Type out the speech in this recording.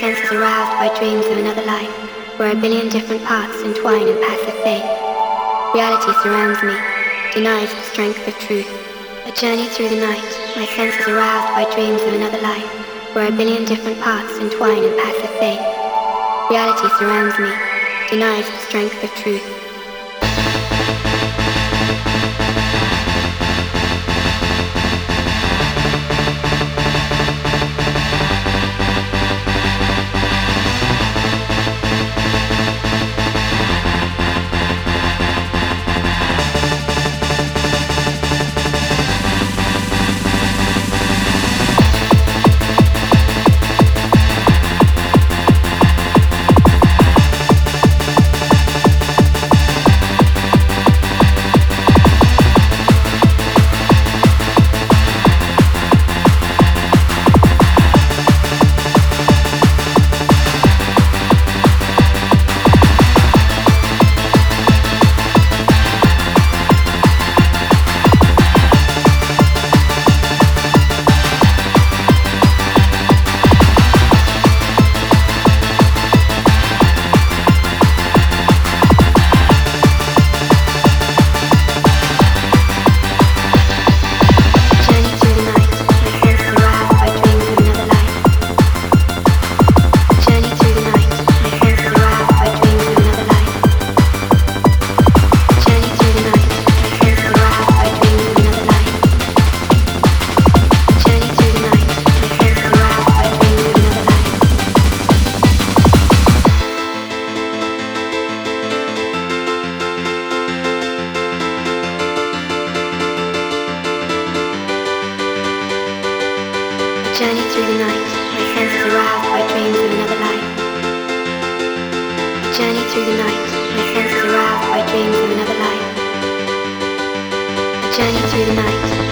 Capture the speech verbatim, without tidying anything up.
senses aroused by dreams of another life, where a billion different paths entwine in passive faith. Reality surrounds me, denies the strength of truth. A journey through the night, my senses aroused by dreams of another life, where a billion different paths entwine in passive faith. Reality surrounds me, denies the strength of truth. Journey through the night, my senses aroused by dreams of another life. A journey through the night, my senses aroused by dreams of another life. A journey through the night.